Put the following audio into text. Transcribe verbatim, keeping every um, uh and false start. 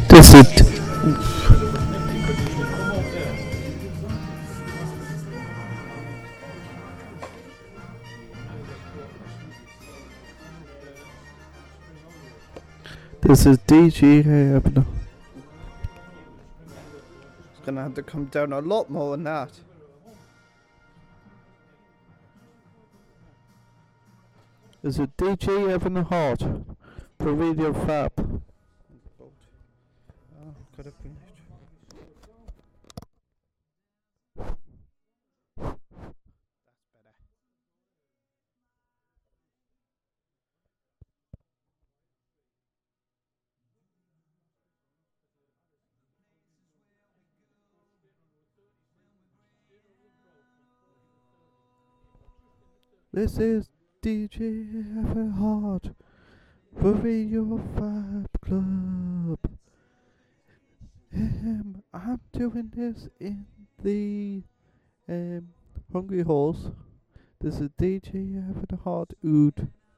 This is this is D J Abner. It's gonna have to come down a lot more than that. This is D J Abner Hart for Radio Fab. Oh, could have finished. That's better. This is D J Abner Hart for Radio Fab Club. Um, I'm doing this in the um Hungry Horse. This is D J Abner Hart Oud.